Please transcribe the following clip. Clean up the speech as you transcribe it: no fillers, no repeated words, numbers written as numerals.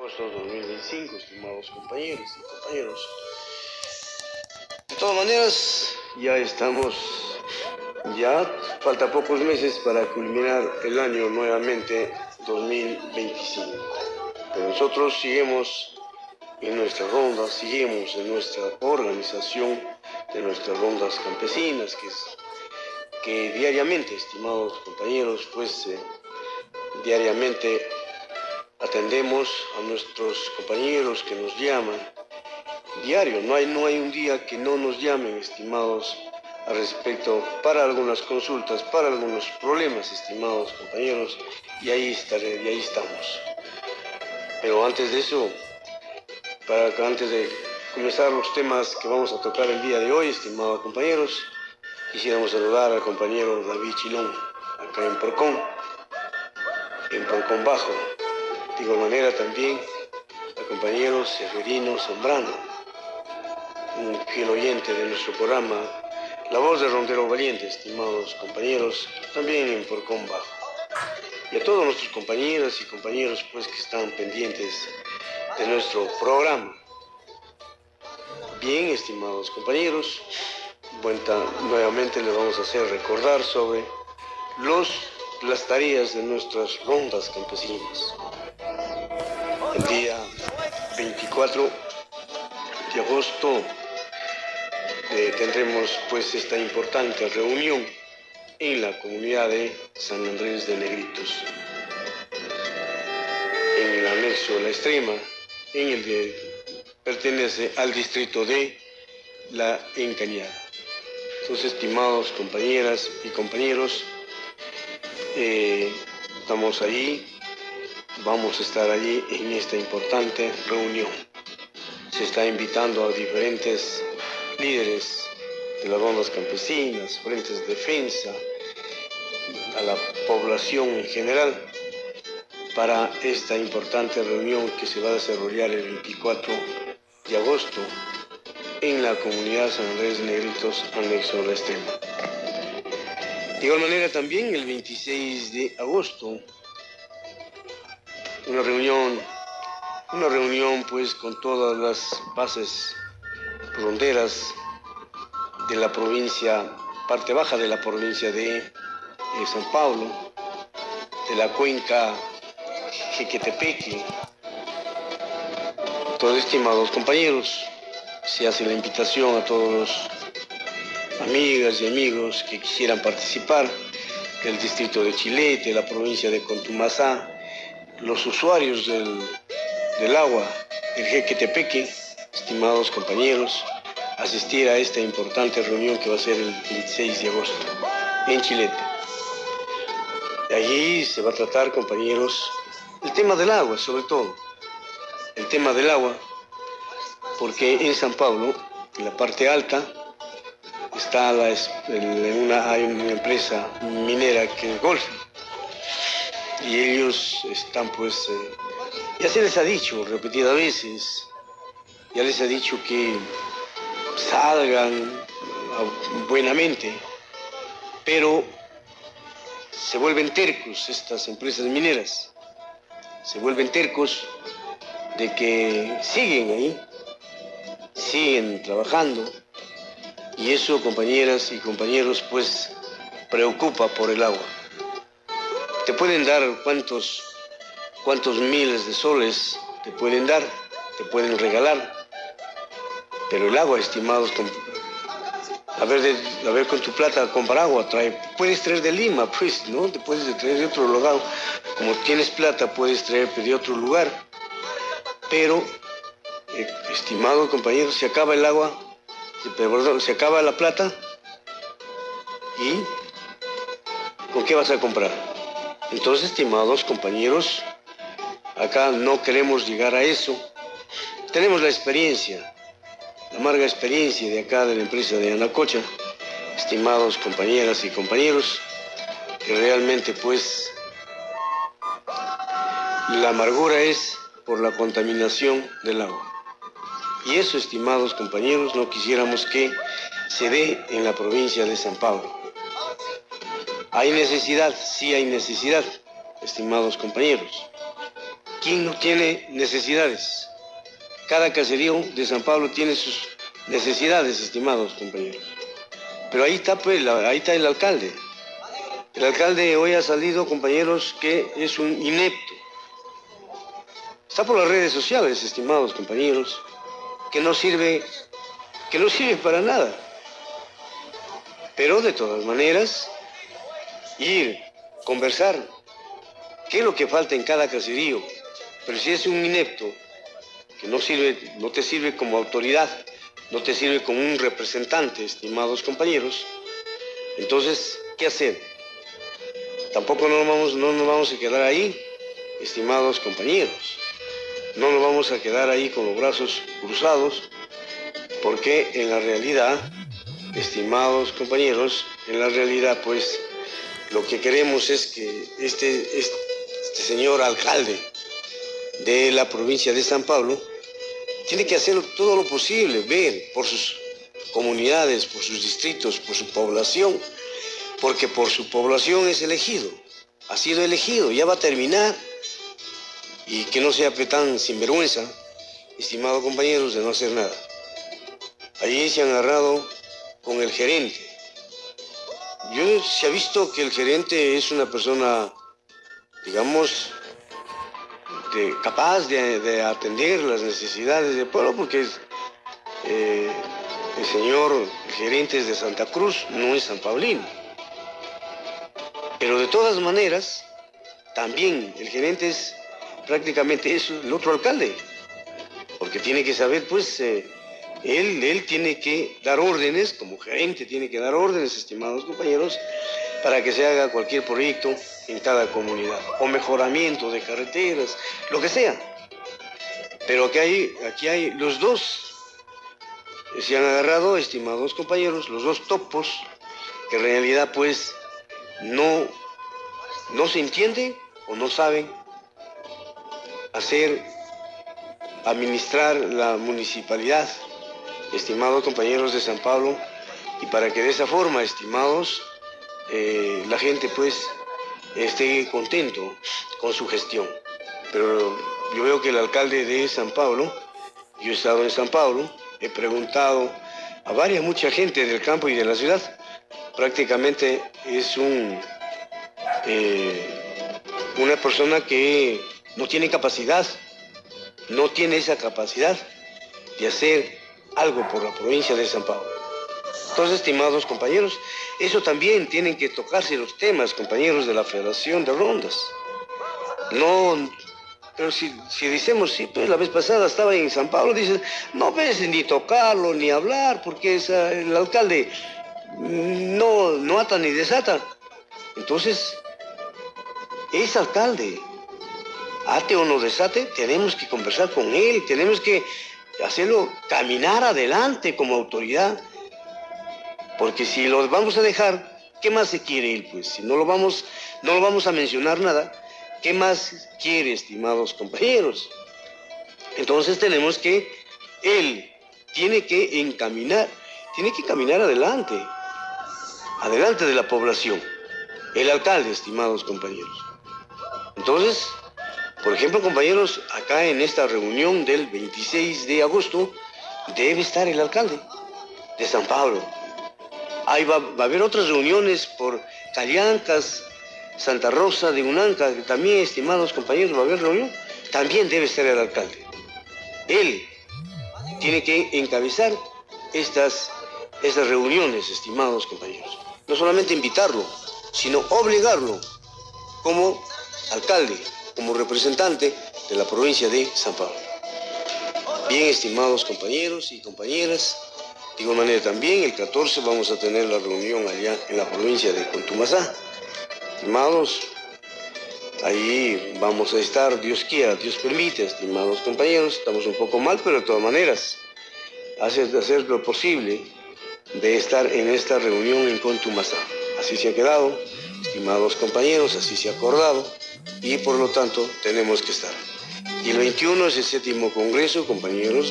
agosto de 2025, estimados compañeros y compañeros. De todas maneras, ya falta pocos meses para culminar el año nuevamente 2025. Pero nosotros seguimos en nuestras rondas, seguimos en nuestra organización de nuestras rondas campesinas, que diariamente, estimados compañeros, diariamente atendemos a nuestros compañeros que nos llaman diario. No hay un día que no nos llamen, estimados, al respecto, para algunas consultas, para algunos problemas, estimados compañeros, y ahí estamos. Pero antes de eso, antes de comenzar los temas que vamos a tocar el día de hoy, estimados compañeros, quisiéramos saludar al compañero David Chilón, acá en Porcón Bajo. De igual manera también al compañero Severino Zambrano, un fiel oyente de nuestro programa La Voz de Rondero Valiente, estimados compañeros, también en Porcón Bajo. Y a todos nuestros compañeras y compañeros que están pendientes de nuestro programa. Bien, estimados compañeros, nuevamente les vamos a hacer recordar sobre las tareas de nuestras rondas campesinas. El día 24 de agosto tendremos esta importante reunión en la comunidad de San Andrés de Negritos, en el anexo La Extrema, pertenece al distrito de La Encañada. Entonces, estimados compañeras y compañeros, estamos allí. Vamos a estar allí en esta importante reunión. Se está invitando a diferentes líderes de las rondas campesinas, frentes de defensa, a la población en general, para esta importante reunión que se va a desarrollar el 24 de agosto en la comunidad San Andrés de Negritos, anexo La Extrema. De igual manera también el 26 de agosto, una reunión con todas las bases fronteras de la provincia, parte baja de la provincia de San Pablo, de la cuenca Jequetepeque. Entonces, estimados compañeros, se hace la invitación a todos los amigas y amigos que quisieran participar del distrito de Chilete, la provincia de Contumazá, los usuarios del agua del Jequetepeque, estimados compañeros, asistir a esta importante reunión que va a ser el 26 de agosto en Chilete. De allí se va a tratar, compañeros, el tema del agua, sobre todo. El tema del agua, porque en San Pablo, en la parte alta, hay una empresa minera que es Golfo. Y ellos están ya se les ha dicho repetidas veces, ya les ha dicho que salgan buenamente, pero se vuelven tercos estas empresas mineras, se vuelven tercos de que siguen ahí, siguen trabajando, y eso, compañeras y compañeros, preocupa por el agua. Te pueden dar cuántos miles de soles te pueden dar, te pueden regalar, pero el agua, estimados, a ver con tu plata comprar agua, puedes traer de Lima, ¿no? Te puedes traer de otro lugar, como tienes plata puedes traer de otro lugar, pero, estimados compañeros, se acaba el agua, se acaba la plata, ¿y con qué vas a comprar? Entonces, estimados compañeros, acá no queremos llegar a eso. Tenemos la amarga experiencia de acá de la empresa de Anacocha, estimados compañeras y compañeros, que realmente la amargura es por la contaminación del agua. Y eso, estimados compañeros, no quisiéramos que se dé en la provincia de San Pablo. ¿Hay necesidad? Sí hay necesidad, estimados compañeros. ¿Quién no tiene necesidades? Cada caserío de San Pablo tiene sus necesidades, estimados compañeros. Pero ahí está, pues, ahí está el alcalde. El alcalde hoy ha salido, compañeros, que es un inepto. Está por las redes sociales, estimados compañeros, que no sirve para nada. Pero de todas maneras, ir, conversar, qué es lo que falta en cada caserío. Pero si es un inepto, que no te sirve como autoridad, no te sirve como un representante, estimados compañeros, entonces, ¿qué hacer? Tampoco no nos vamos a quedar ahí, estimados compañeros. No nos vamos a quedar ahí con los brazos cruzados, porque en la realidad, estimados compañeros, en la realidad, pues, lo que queremos es que este señor alcalde de la provincia de San Pablo tiene que hacer todo lo posible, ver por sus comunidades, por sus distritos, por su población, porque por su población es elegido, ha sido elegido, ya va a terminar, y que no sea tan sinvergüenza, estimados compañeros, de no hacer nada. Allí se han agarrado con el gerente. Se ha visto que el gerente es una persona, digamos, capaz de atender las necesidades del pueblo, porque el señor gerente es de Santa Cruz, no es sanpaulino. Pero de todas maneras, también el gerente es prácticamente el otro alcalde, porque tiene que saber, pues, él tiene que dar órdenes, como gerente tiene que dar órdenes, estimados compañeros, para que se haga cualquier proyecto en cada comunidad, o mejoramiento de carreteras, lo que sea. Pero aquí hay los dos, se han agarrado, estimados compañeros, los dos topos, que en realidad, pues, no se entiende o no saben administrar la municipalidad, estimados compañeros de San Pablo, y para que de esa forma, estimados, la gente, pues, esté contento con su gestión. Pero yo veo que el alcalde de San Pablo, yo he estado en San Pablo, he preguntado a mucha gente del campo y de la ciudad, prácticamente es una persona que no tiene capacidad, no tiene esa capacidad de hacer algo por la provincia de San Pablo. Entonces, estimados compañeros, eso también tienen que tocarse los temas, compañeros de la Federación de Rondas. No, pero si decimos, sí, pues la vez pasada estaba en San Pablo, dicen, no ves ni tocarlo ni hablar, porque el alcalde no ata ni desata. Entonces, es alcalde, ate o no desate, tenemos que conversar con él, tenemos que hacerlo caminar adelante como autoridad, porque si lo vamos a dejar, ¿qué más se quiere él? Pues si no lo vamos a mencionar nada, ¿qué más quiere, estimados compañeros? Entonces tenemos que, él tiene que caminar adelante de la población, el alcalde, estimados compañeros. Entonces, por ejemplo, compañeros, acá en esta reunión del 26 de agosto debe estar el alcalde de San Pablo. Ahí va a haber otras reuniones por Callancas, Santa Rosa de Unanca, que también, estimados compañeros, va a haber reunión. También debe estar el alcalde. Él tiene que encabezar estas reuniones, estimados compañeros. No solamente invitarlo, sino obligarlo como alcalde, como representante de la provincia de San Pablo. Bien, estimados compañeros y compañeras, de igual manera también el 14 vamos a tener la reunión allá en la provincia de Contumasá. Estimados, ahí vamos a estar, Dios quiera, Dios permite, estimados compañeros, estamos un poco mal, pero de todas maneras, hacer lo posible de estar en esta reunión en Contumasá. Así se ha quedado, estimados compañeros, así se ha acordado, y por lo tanto tenemos que estar. Y el 21 es el 7º Congreso, compañeros,